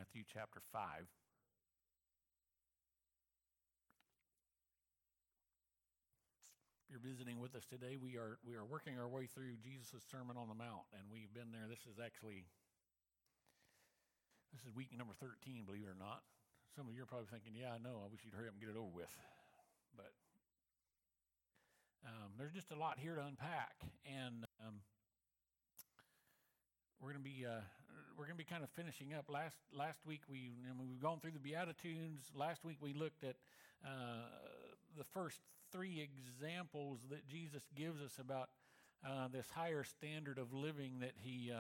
Matthew chapter 5. If you're visiting with us today, we are working our way through Jesus' Sermon on the Mount, and we've been there. This is week number 13, believe it or not. Some of you are probably thinking, yeah, I know, I wish you'd hurry up and get it over with. But there's just a lot here to unpack, and we're going to be kind of finishing up. Last week we've gone through the Beatitudes. Last week we looked at the first three examples that Jesus gives us about this higher standard of living that he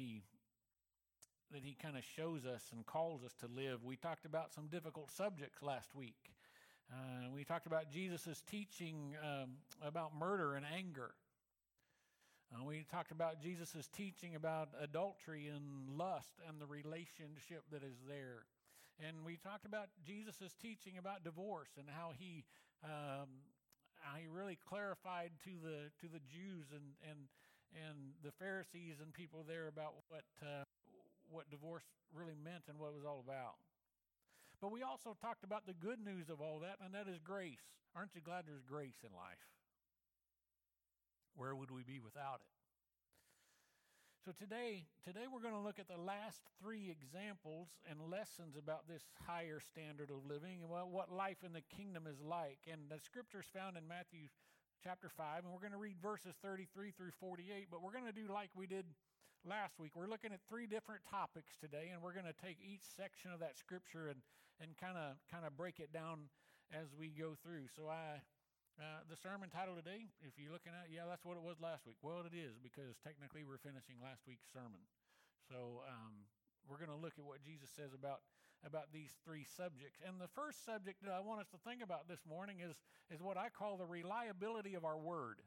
kind of shows us and calls us to live. We talked about some difficult subjects last week. We talked about Jesus' teaching about murder and anger. We talked about Jesus' teaching about adultery and lust and the relationship that is there. And we talked about Jesus' teaching about divorce and how he really clarified to the Jews and the Pharisees and people there about what divorce really meant and what it was all about. But we also talked about the good news of all that, and that is grace. Aren't you glad there's grace in life? Where would we be without it? So today we're going to look at the last three examples and lessons about this higher standard of living and what life in the kingdom is like. And the scripture is found in Matthew chapter 5, and we're going to read verses 33 through 48, but we're going to do like we did last week. We're looking at three different topics today, and we're going to take each section of that scripture and kind of break it down as we go through. So the sermon title today, if you're looking at, that's what it was last week. Well, it is, because technically we're finishing last week's sermon. So we're going to look at what Jesus says about these three subjects. And the first subject that I want us to think about this morning is what I call the reliability of our word.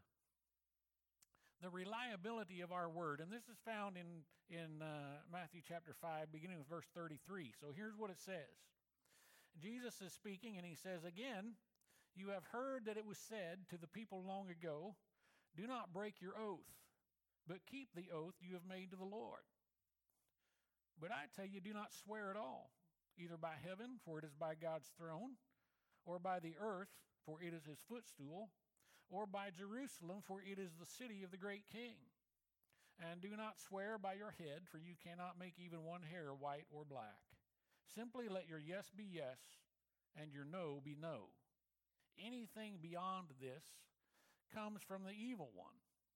The reliability of our word. And this is found in Matthew chapter 5, beginning with verse 33. So here's what it says. Jesus is speaking, and he says, "Again, you have heard that it was said to the people long ago, 'Do not break your oath, but keep the oath you have made to the Lord.' But I tell you, do not swear at all, either by heaven, for it is by God's throne, or by the earth, for it is his footstool, or by Jerusalem, for it is the city of the great king. And do not swear by your head, for you cannot make even one hair white or black. Simply let your yes be yes, and your no be no. Anything beyond this comes from the evil one."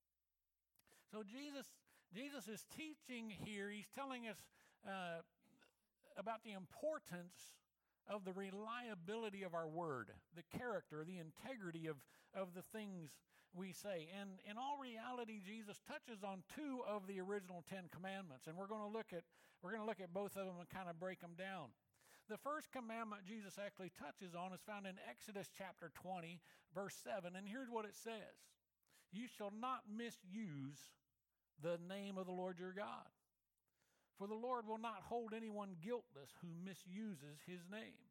So Jesus is teaching here. He's telling us about the importance of the reliability of our word, the character, the integrity of the things we say. And in all reality, Jesus touches on two of the original 10 commandments, and we're going to look at both of them and kind of break them down. The first commandment Jesus actually touches on is found in Exodus chapter 20, verse 7, and here's what it says. "You shall not misuse the name of the Lord your God, for the Lord will not hold anyone guiltless who misuses his name."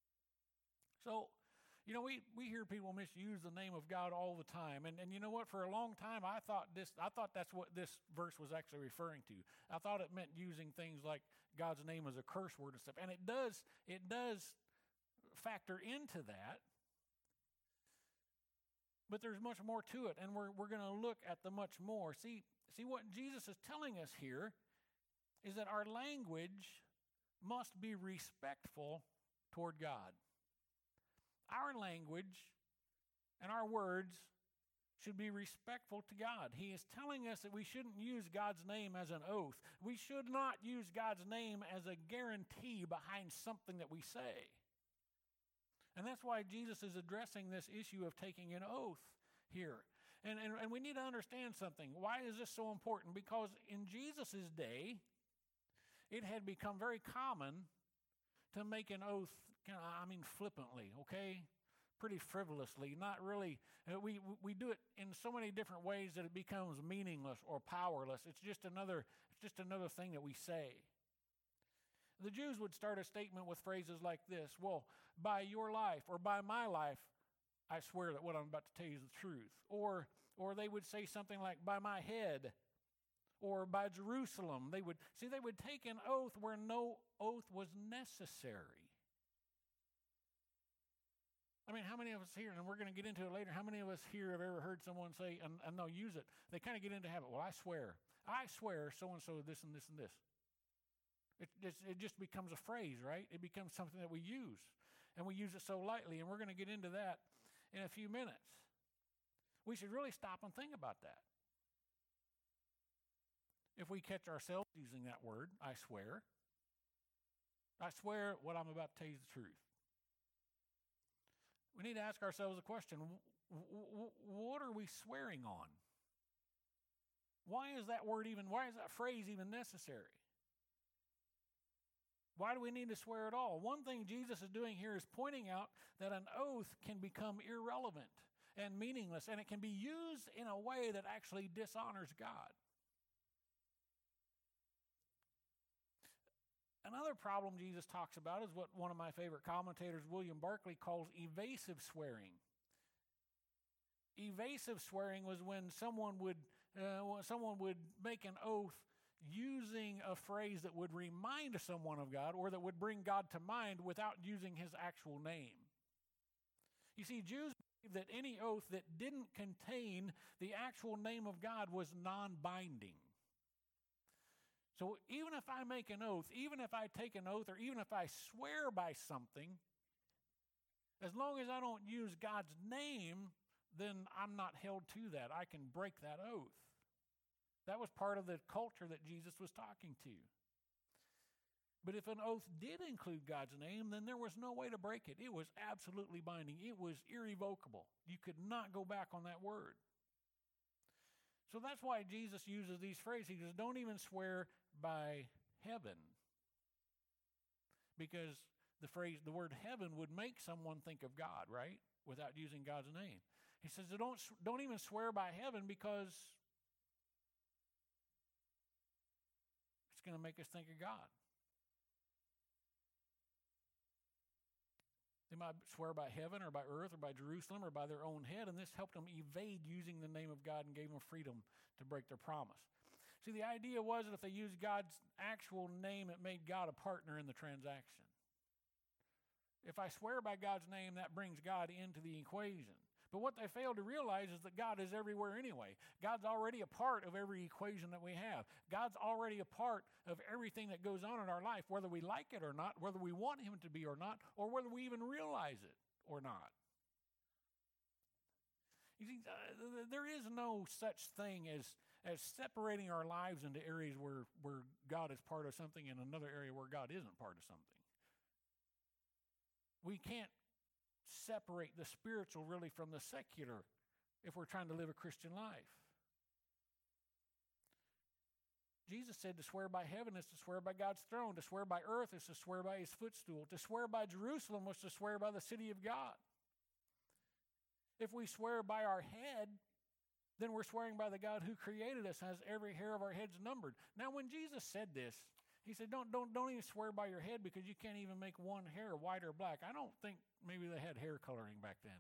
So, we hear people misuse the name of God all the time. And you know what? For a long time, I thought that's what this verse was actually referring to. I thought it meant using things like God's name as a curse word and stuff. And it does factor into that. But there's much more to it, and we're going to look at the much more. See what Jesus is telling us here is that our language must be respectful toward God. Our language and our words should be respectful to God. He is telling us that we shouldn't use God's name as an oath. We should not use God's name as a guarantee behind something that we say. And that's why Jesus is addressing this issue of taking an oath here. And we need to understand something. Why is this so important? Because in Jesus' day, it had become very common to make an oath, flippantly, okay? Pretty frivolously, not really. We do it in so many different ways that it becomes meaningless or powerless. It's just another thing that we say. The Jews would start a statement with phrases like this: "Well, by your life or by my life, I swear that what I'm about to tell you is the truth." Or they would say something like, "By my head," or by Jerusalem. They would take an oath where no oath was necessary. I mean, how many of us here, and we're going to get into it later, how many of us here have ever heard someone say, and they'll use it, they kind of get into habit, well, I swear so-and-so this and this and this. It just becomes a phrase, right? It becomes something that we use, and we use it so lightly, and we're going to get into that in a few minutes. We should really stop and think about that. If we catch ourselves using that word, I swear what I'm about to tell you is the truth. We need to ask ourselves a question. What are we swearing on? Why is that phrase even necessary? Why do we need to swear at all? One thing Jesus is doing here is pointing out that an oath can become irrelevant and meaningless, and it can be used in a way that actually dishonors God. Another problem Jesus talks about is what one of my favorite commentators, William Barclay, calls evasive swearing. Evasive swearing was when someone would make an oath using a phrase that would remind someone of God or that would bring God to mind without using his actual name. You see, Jews believed that any oath that didn't contain the actual name of God was non-binding. So even if I make an oath, even if I take an oath, or even if I swear by something, as long as I don't use God's name, then I'm not held to that. I can break that oath. That was part of the culture that Jesus was talking to. But if an oath did include God's name, then there was no way to break it. It was absolutely binding. It was irrevocable. You could not go back on that word. So that's why Jesus uses these phrases. He says, don't even swear by heaven. Because the word heaven would make someone think of God, right? Without using God's name. He says, don't even swear by heaven because it's going to make us think of God. They might swear by heaven or by earth or by Jerusalem or by their own head, and this helped them evade using the name of God and gave them freedom to break their promise. See, the idea was that if they used God's actual name, it made God a partner in the transaction. If I swear by God's name, that brings God into the equation. But what they failed to realize is that God is everywhere anyway. God's already a part of every equation that we have. God's already a part of everything that goes on in our life, whether we like it or not, whether we want him to be or not, or whether we even realize it or not. You see, there is no such thing as separating our lives into areas where God is part of something and another area where God isn't part of something. We can't separate the spiritual really from the secular if we're trying to live a Christian life. Jesus said to swear by heaven is to swear by God's throne. To swear by earth is to swear by his footstool. To swear by Jerusalem was to swear by the city of God. If we swear by our head, then we're swearing by the God who created us, has every hair of our heads numbered. Now, when Jesus said this, he said, don't even swear by your head because you can't even make one hair white or black. I don't think maybe they had hair coloring back then.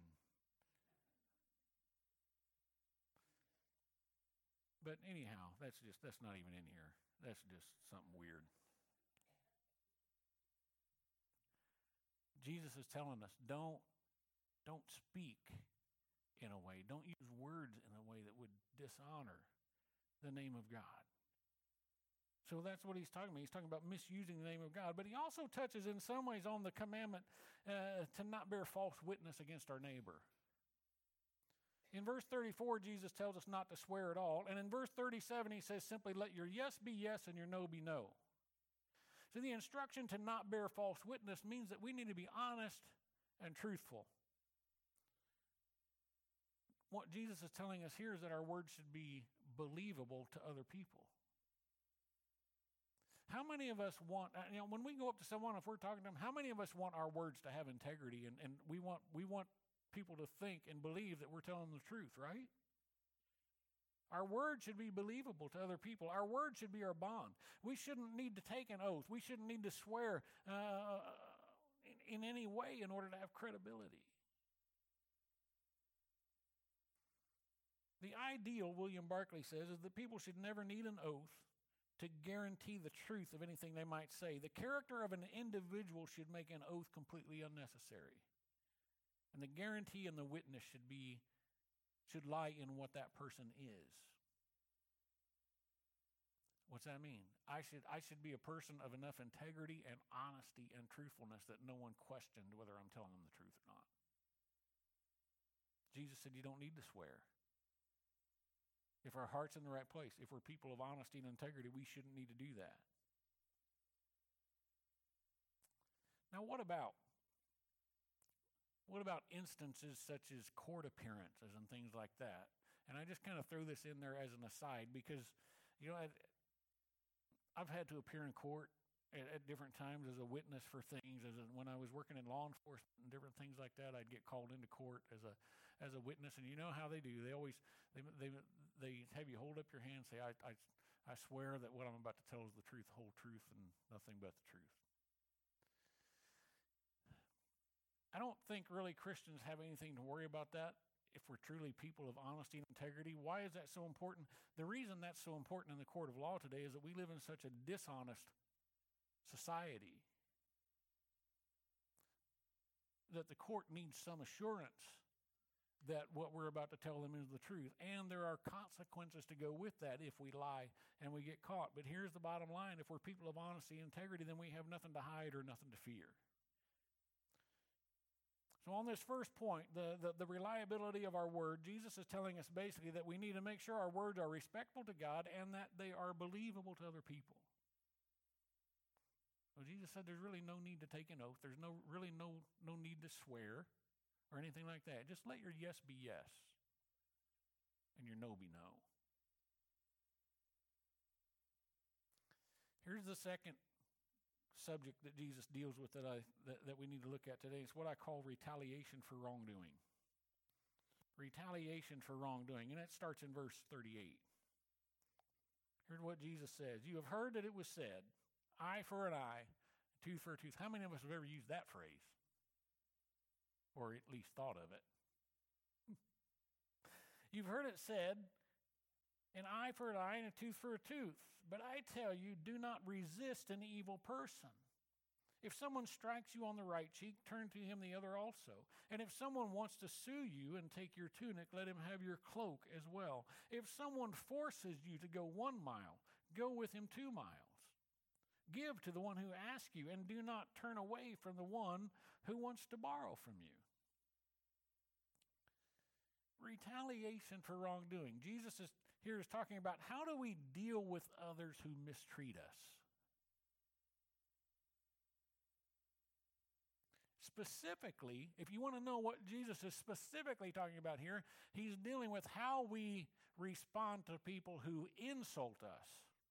But anyhow, that's not even in here. That's just something weird. Jesus is telling us, don't speak in a way, don't use words in a way that would dishonor the name of God. So that's what he's talking about. He's talking about misusing the name of God. But he also touches in some ways on the commandment to not bear false witness against our neighbor. In verse 34, Jesus tells us not to swear at all. And in verse 37, he says simply, let your yes be yes and your no be no. So the instruction to not bear false witness means that we need to be honest and truthful. What Jesus is telling us here is that our words should be believable to other people. How many of us want, when we go up to someone, if we're talking to them, how many of us want our words to have integrity and we want people to think and believe that we're telling the truth, right? Our word should be believable to other people. Our word should be our bond. We shouldn't need to take an oath. We shouldn't need to swear in any way in order to have credibility. The ideal, William Barclay says, is that people should never need an oath to guarantee the truth of anything they might say. The character of an individual should make an oath completely unnecessary. And the guarantee and the witness should lie in what that person is. What's that mean? I should be a person of enough integrity and honesty and truthfulness that no one questioned whether I'm telling them the truth or not. Jesus said you don't need to swear. If our heart's in the right place, if we're people of honesty and integrity, we shouldn't need to do that. Now, what about instances such as court appearances and things like that? And I just kind of throw this in there as an aside because, you know, I've had to appear in court at different times as a witness for things. When I was working in law enforcement and different things like that, I'd get called into court as a witness. And you know how they do? They have you hold up your hand and say, I swear that what I'm about to tell is the truth, the whole truth, and nothing but the truth. I don't think really Christians have anything to worry about that if we're truly people of honesty and integrity. Why is that so important? The reason that's so important in the court of law today is that we live in such a dishonest society that the court needs some assurance that what we're about to tell them is the truth. And there are consequences to go with that if we lie and we get caught. But here's the bottom line. If we're people of honesty and integrity, then we have nothing to hide or nothing to fear. So on this first point, the reliability of our word, Jesus is telling us basically that we need to make sure our words are respectful to God and that they are believable to other people. Well, Jesus said there's really no need to take an oath. There's really no need to swear or anything like that. Just let your yes be yes and your no be no. Here's the second subject that Jesus deals with that we need to look at today. It's what I call retaliation for wrongdoing. Retaliation for wrongdoing. And that starts in verse 38. Here's what Jesus says. You have heard that it was said, eye for an eye, tooth for a tooth. How many of us have ever used that phrase? Or at least thought of it. You've heard it said, an eye for an eye and a tooth for a tooth. But I tell you, do not resist an evil person. If someone strikes you on the right cheek, turn to him the other also. And if someone wants to sue you and take your tunic, let him have your cloak as well. If someone forces you to go 1 mile, go with him 2 miles. Give to the one who asks you, and do not turn away from the one who wants to borrow from you. Retaliation for wrongdoing. Jesus is talking about how do we deal with others who mistreat us. Specifically, if you want to know what Jesus is specifically talking about here, he's dealing with how we respond to people who insult us.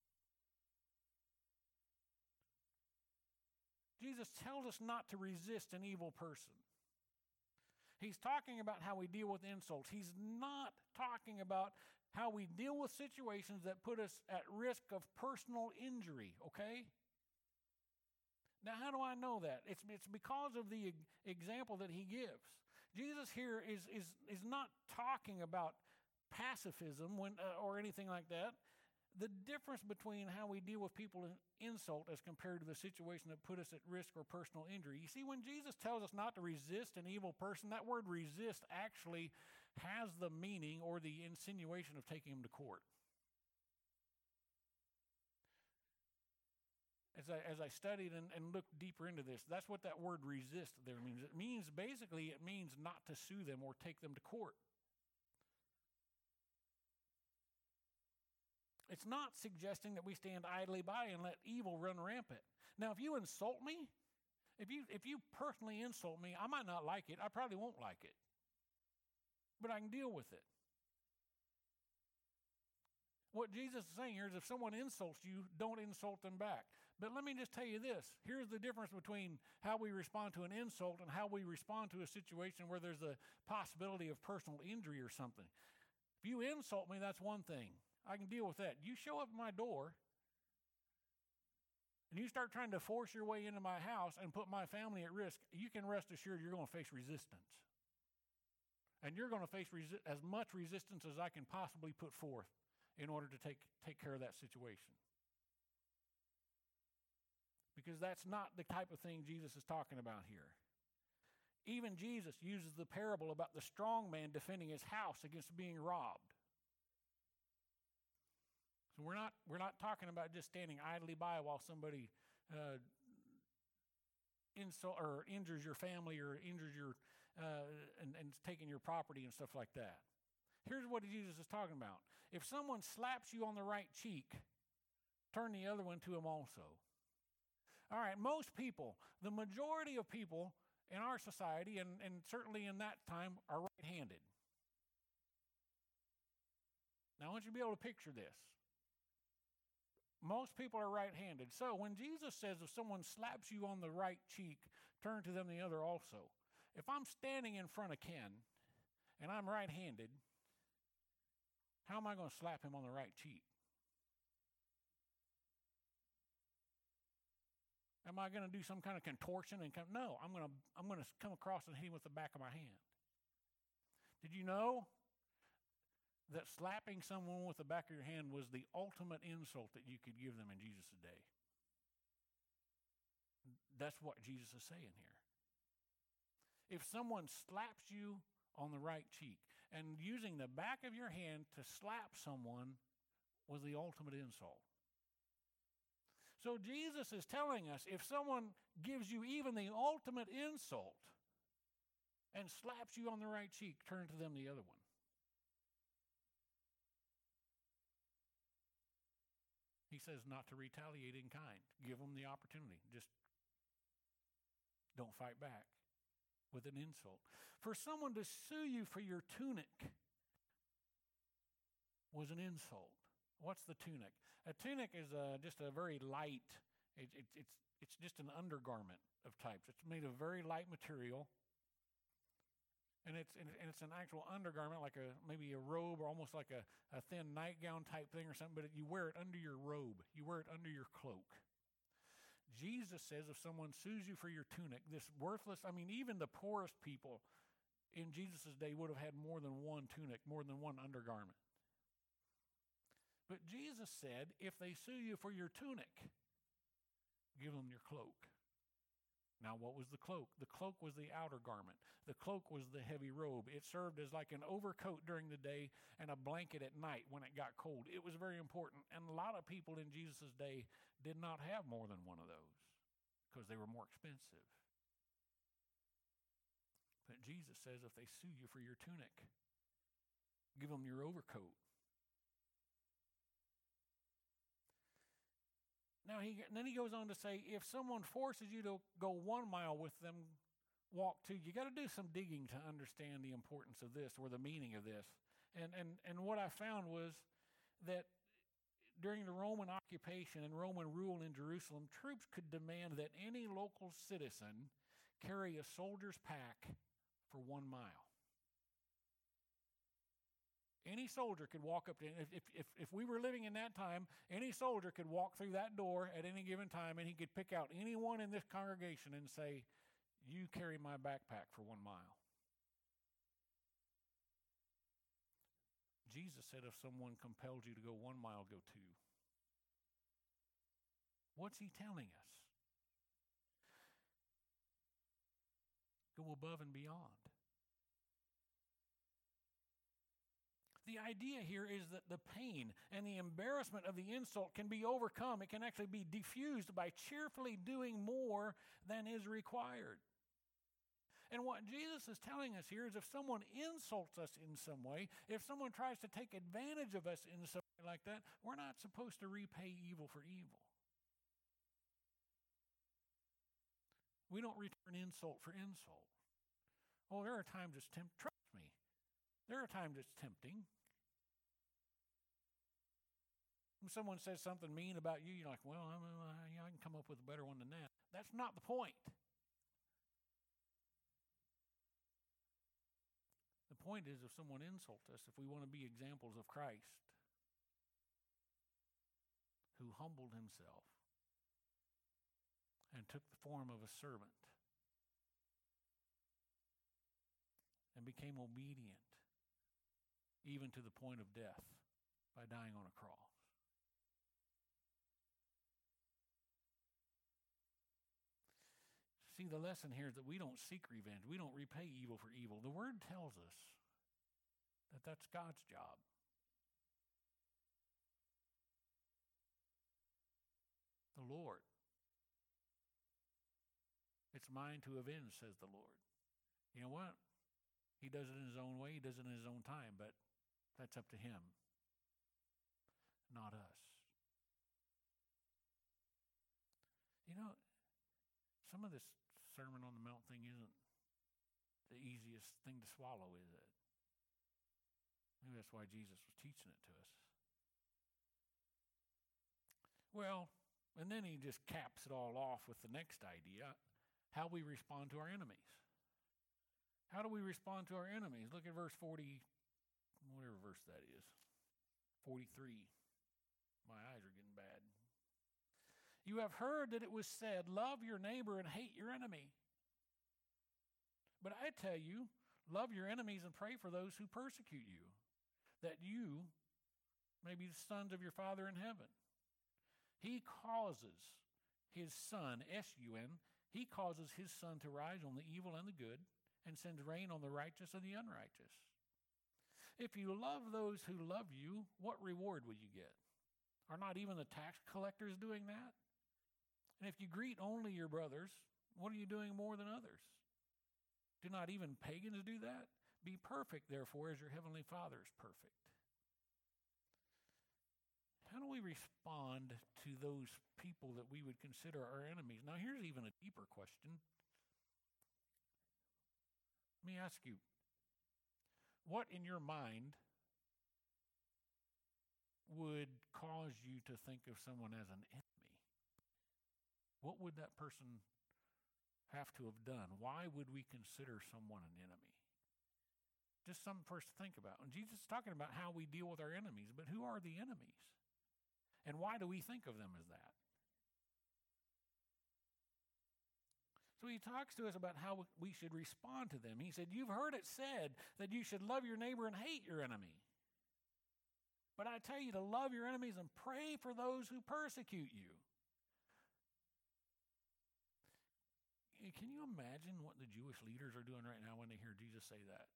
Jesus tells us not to resist an evil person. He's talking about how we deal with insults. He's not talking about how we deal with situations that put us at risk of personal injury, okay? Now, how do I know that? It's because of the example that he gives. Jesus here is not talking about pacifism or anything like that. The difference between how we deal with people in insult as compared to the situation that put us at risk or personal injury. You see, when Jesus tells us not to resist an evil person, that word resist actually has the meaning or the insinuation of taking him to court. As I studied and looked deeper into this, that's what that word resist there means. It means not to sue them or take them to court. It's not suggesting that we stand idly by and let evil run rampant. Now, if you insult me, if you personally insult me, I might not like it. I probably won't like it. But I can deal with it. What Jesus is saying here is if someone insults you, don't insult them back. But let me just tell you this. Here's the difference between how we respond to an insult and how we respond to a situation where there's a possibility of personal injury or something. If you insult me, that's one thing. I can deal with that. You show up at my door and you start trying to force your way into my house and put my family at risk, you can rest assured you're going to face resistance. And you're going to face as much resistance as I can possibly put forth in order to take care of that situation. Because that's not the type of thing Jesus is talking about here. Even Jesus uses the parable about the strong man defending his house against being robbed. So we're not talking about just standing idly by while somebody insult or injures your family or injures your and taking your property and stuff like that. Here's what Jesus is talking about. If someone slaps you on the right cheek, turn the other one to him also. All right, most people, the majority of people in our society, and certainly in that time, are right-handed. Now, I want you to be able to picture this. Most people are right-handed. So when Jesus says if someone slaps you on the right cheek, turn to them the other also. If I'm standing in front of Ken and I'm right-handed, how am I going to slap him on the right cheek? Am I going to do some kind of contortion and no? I'm going to come across and hit him with the back of my hand. Did you know that slapping someone with the back of your hand was the ultimate insult that you could give them in Jesus' day? That's what Jesus is saying here. If someone slaps you on the right cheek, and using the back of your hand to slap someone was the ultimate insult. So Jesus is telling us if someone gives you even the ultimate insult and slaps you on the right cheek, turn to them the other one. He says not to retaliate in kind. Give them the opportunity. Just don't fight back with an insult. For someone to sue you for your tunic was an insult. What's the tunic? A tunic is just a very light, it's just an undergarment of types. It's made of very light material, and it's an actual undergarment, like maybe a robe or almost like a thin nightgown type thing or something, but you wear it under your robe. You wear it under your cloak. Jesus says if someone sues you for your tunic, this worthless, even the poorest people in Jesus' day would have had more than one tunic, more than one undergarment. But Jesus said, if they sue you for your tunic, give them your cloak. Now, what was the cloak? The cloak was the outer garment. The cloak was the heavy robe. It served as like an overcoat during the day and a blanket at night when it got cold. It was very important. And a lot of people in Jesus' day did not have more than one of those because they were more expensive. But Jesus says if they sue you for your tunic, give them your overcoat. Now, then he goes on to say, if someone forces you to go 1 mile with them, walk 2. You got to do some digging to understand the importance of this or the meaning of this. And what I found was that during the Roman occupation and Roman rule in Jerusalem, troops could demand that any local citizen carry a soldier's pack for 1 mile. Any soldier could walk up to, if we were living in that time, any soldier could walk through that door at any given time and he could pick out anyone in this congregation and say, you carry my backpack for 1 mile. Jesus said if someone compels you to go 1 mile, go 2. What's he telling us? Go above and beyond. The idea here is that the pain and the embarrassment of the insult can be overcome. It can actually be diffused by cheerfully doing more than is required. And what Jesus is telling us here is if someone insults us in some way, if someone tries to take advantage of us in some way like that, we're not supposed to repay evil for evil. We don't return insult for insult. Oh, there are times it's trust me, there are times it's tempting. When someone says something mean about you, you're like, well, I can come up with a better one than that. That's not the point. The point is if someone insults us, if we want to be examples of Christ who humbled himself and took the form of a servant and became obedient even to the point of death by dying on a cross. See, the lesson here is that we don't seek revenge. We don't repay evil for evil. The Word tells us that that's God's job. The Lord. It's mine to avenge, says the Lord. You know what? He does it in his own way. He does it in his own time, but that's up to him, not us. You know, some of this Sermon on the Mount thing isn't the easiest thing to swallow, is it? Maybe that's why Jesus was teaching it to us. Well, and then he just caps it all off with the next idea, how we respond to our enemies. How do we respond to our enemies? Look at verse 40, whatever verse that is, 43. My eyes are getting bad. You have heard that it was said, love your neighbor and hate your enemy. But I tell you, love your enemies and pray for those who persecute you, that you may be the sons of your Father in heaven. He causes his sun, S-U-N, he causes his sun to rise on the evil and the good, and sends rain on the righteous and the unrighteous. If you love those who love you, what reward will you get? Are not even the tax collectors doing that? And if you greet only your brothers, what are you doing more than others? Do not even pagans do that? Be perfect, therefore, as your heavenly Father is perfect. How do we respond to those people that we would consider our enemies? Now, here's even a deeper question. Let me ask you, what in your mind would cause you to think of someone as an enemy? What would that person have to have done? Why would we consider someone an enemy? Just something for us to think about. And Jesus is talking about how we deal with our enemies, but who are the enemies? And why do we think of them as that? So he talks to us about how we should respond to them. He said, you've heard it said that you should love your neighbor and hate your enemy. But I tell you to love your enemies and pray for those who persecute you. Can you imagine what the Jewish leaders are doing right now when they hear Jesus say that?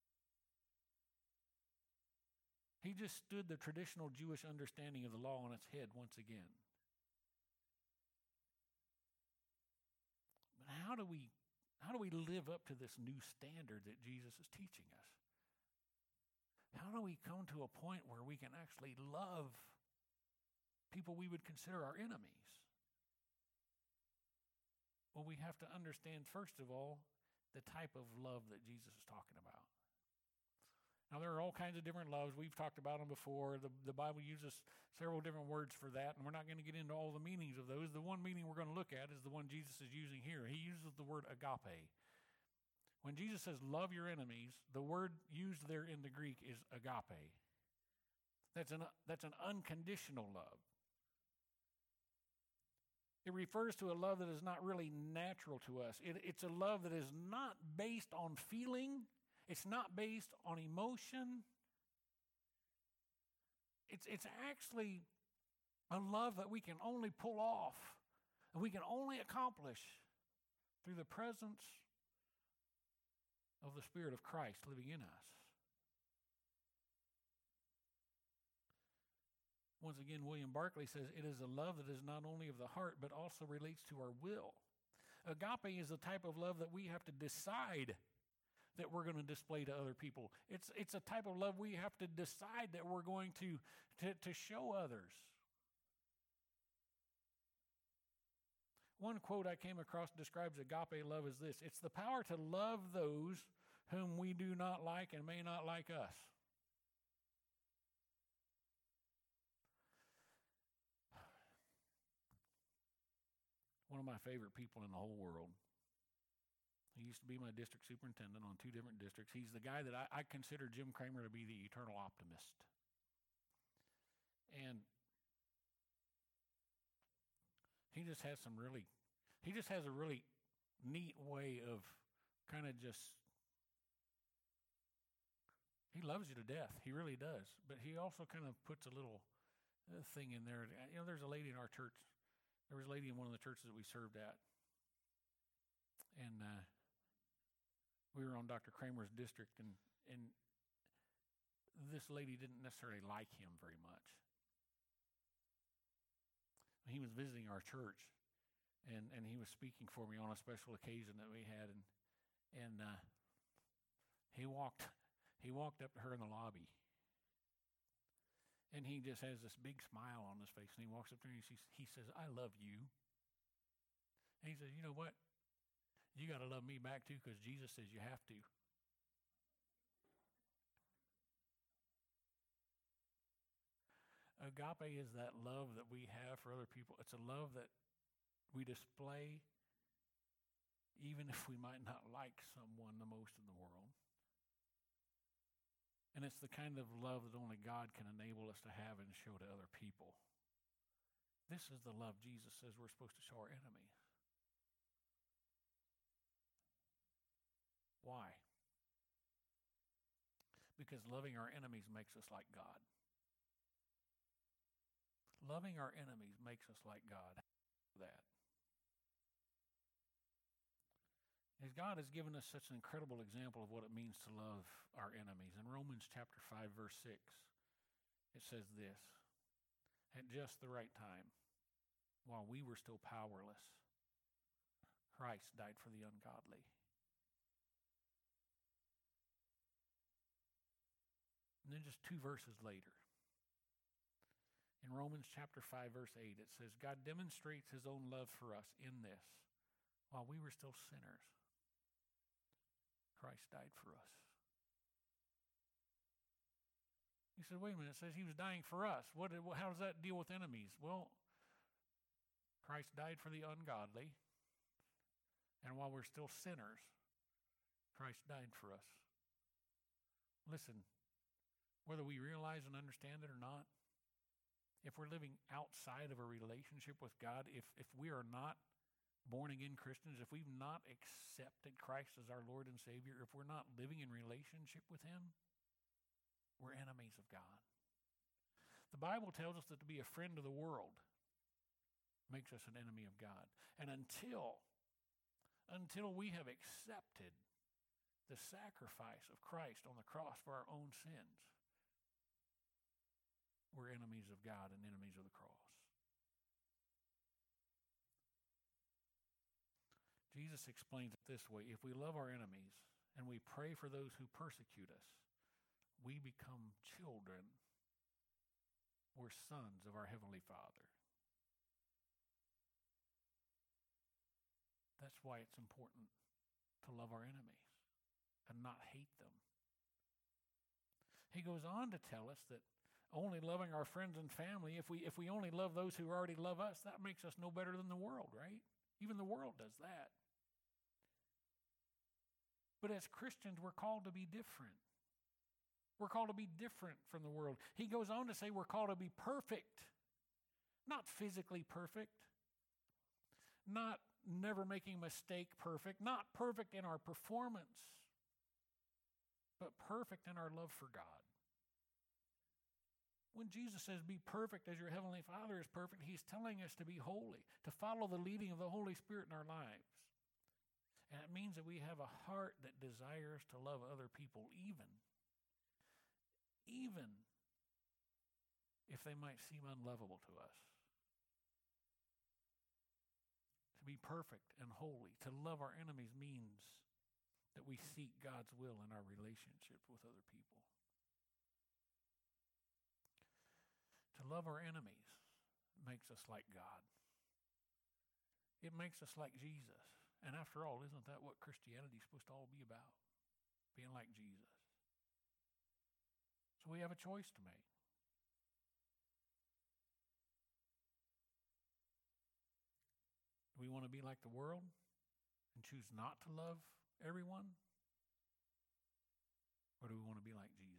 He just stood the traditional Jewish understanding of the law on its head once again. But how do we live up to this new standard that Jesus is teaching us? How do we come to a point where we can actually love people we would consider our enemies? Well, we have to understand, first of all, the type of love that Jesus is talking about. Now, there are all kinds of different loves. We've talked about them before. The Bible uses several different words for that, and we're not going to get into all the meanings of those. The one meaning we're going to look at is the one Jesus is using here. He uses the word agape. When Jesus says, love your enemies, the word used there in the Greek is agape. That's an unconditional love. It refers to a love that is not really natural to us. It's a love that is not based on feeling. It's not based on emotion. It's actually a love that we can only pull off and we can only accomplish through the presence of the Spirit of Christ living in us. Once again, William Barclay says, it is a love that is not only of the heart, but also relates to our will. Agape is the type of love that we have to decide that we're going to display to other people. It's a type of love we have to decide that we're going to show others. One quote I came across describes agape love as this: it's the power to love those whom we do not like and may not like us. One of my favorite people in the whole world. He used to be my district superintendent on 2 different districts. He's the guy that I consider Jim Cramer to be the eternal optimist. And he just has a really neat way of kind of just He loves you to death. He really does. But he also kind of puts a little thing in there. There's a lady in our church. There was a lady in one of the churches that we served at. And we were on Dr. Kramer's district, and this lady didn't necessarily like him very much. He was visiting our church, and he was speaking for me on a special occasion that we had, and he walked up to her in the lobby, and he just has this big smile on his face, and he walks up to her and he says, "I love you." And he says, "You know what? You got to love me back too, because Jesus says you have to." Agape is that love that we have for other people. It's a love that we display even if we might not like someone the most in the world. And it's the kind of love that only God can enable us to have and show to other people. This is the love Jesus says we're supposed to show our enemies. Why? Because loving our enemies makes us like God. Loving our enemies makes us like God. That. As God has given us such an incredible example of what it means to love our enemies. In Romans chapter 5, verse 6, it says this: "At just the right time, while we were still powerless, Christ died for the ungodly." And then just 2 verses later, in Romans chapter 5, verse 8, it says, "God demonstrates his own love for us in this: while we were still sinners, Christ died for us." You said, wait a minute, it says he was dying for us. How does that deal with enemies? Well, Christ died for the ungodly, and while we're still sinners, Christ died for us. Listen, whether we realize and understand it or not, if we're living outside of a relationship with God, if we are not born-again Christians, if we've not accepted Christ as our Lord and Savior, if we're not living in relationship with him, we're enemies of God. The Bible tells us that to be a friend of the world makes us an enemy of God. And until we have accepted the sacrifice of Christ on the cross for our own sins, we're enemies of God and enemies of the cross. Jesus explains it this way: if we love our enemies and we pray for those who persecute us, we become children or sons of our Heavenly Father. That's why it's important to love our enemies and not hate them. He goes on to tell us that only loving our friends and family, if we only love those who already love us, that makes us no better than the world, right? Even the world does that. But as Christians, we're called to be different. We're called to be different from the world. He goes on to say we're called to be perfect. Not physically perfect. Not never making a mistake perfect. Not perfect in our performance. But perfect in our love for God. When Jesus says be perfect as your Heavenly Father is perfect, he's telling us to be holy, to follow the leading of the Holy Spirit in our lives. And it means that we have a heart that desires to love other people, even if they might seem unlovable to us. To be perfect and holy, to love our enemies, means that we seek God's will in our relationship with other people. To love our enemies makes us like God. It makes us like Jesus. And after all, isn't that what Christianity is supposed to all be about? Being like Jesus. So we have a choice to make. Do we want to be like the world and choose not to love everyone? Or do we want to be like Jesus?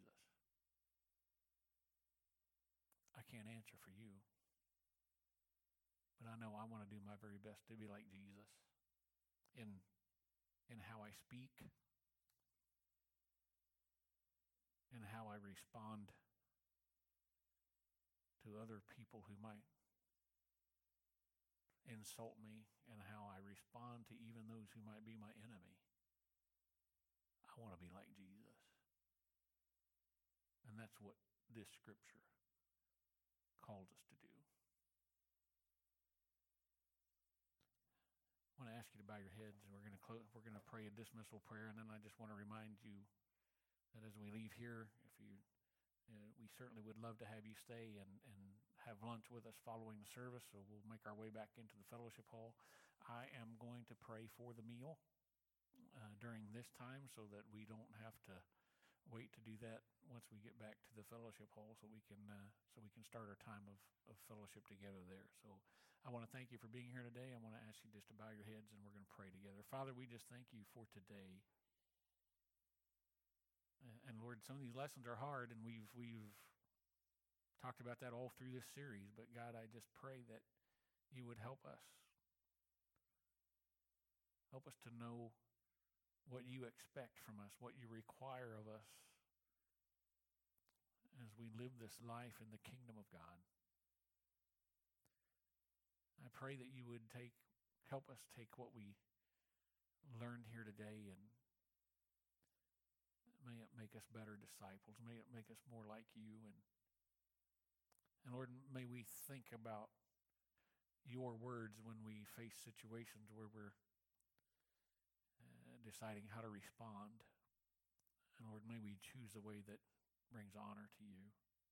I can't answer for you. But I know I want to do my very best to be like Jesus in how I speak, in how I respond to other people who might insult me, and how I respond to even those who might be my enemy. I want to be like Jesus. And that's what this scripture calls us to do. I want to ask you to bow your heads. We're going to pray a dismissal prayer, and then I just want to remind you that as we leave here, we certainly would love to have you stay and have lunch with us following the service. So we'll make our way back into the fellowship hall. I am going to pray for the meal during this time, so that we don't have to wait to do that once we get back to the fellowship hall, so we can start our time of fellowship together there. So I want to thank you for being here today. I want to ask you just to bow your heads, and we're going to pray together. Father, we just thank you for today. And Lord, some of these lessons are hard, and we've talked about that all through this series. But God, I just pray that you would help us. Help us to know what you expect from us, what you require of us as we live this life in the kingdom of God. I pray that you would help us take what we learned here today, and may it make us better disciples. May it make us more like you. And Lord, may we think about your words when we face situations where we're deciding how to respond. And Lord, may we choose a way that brings honor to you.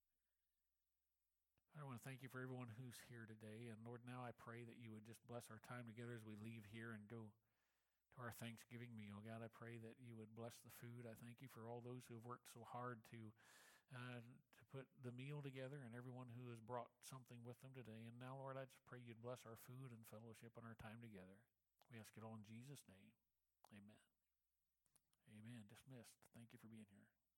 I want to thank you for everyone who's here today. And Lord, now I pray that you would just bless our time together as we leave here and go to our Thanksgiving meal. God, I pray that you would bless the food. I thank you for all those who have worked so hard to put the meal together, and everyone who has brought something with them today. And now, Lord, I just pray you'd bless our food and fellowship and our time together. We ask it all in Jesus' name. Amen. Amen. Dismissed. Thank you for being here.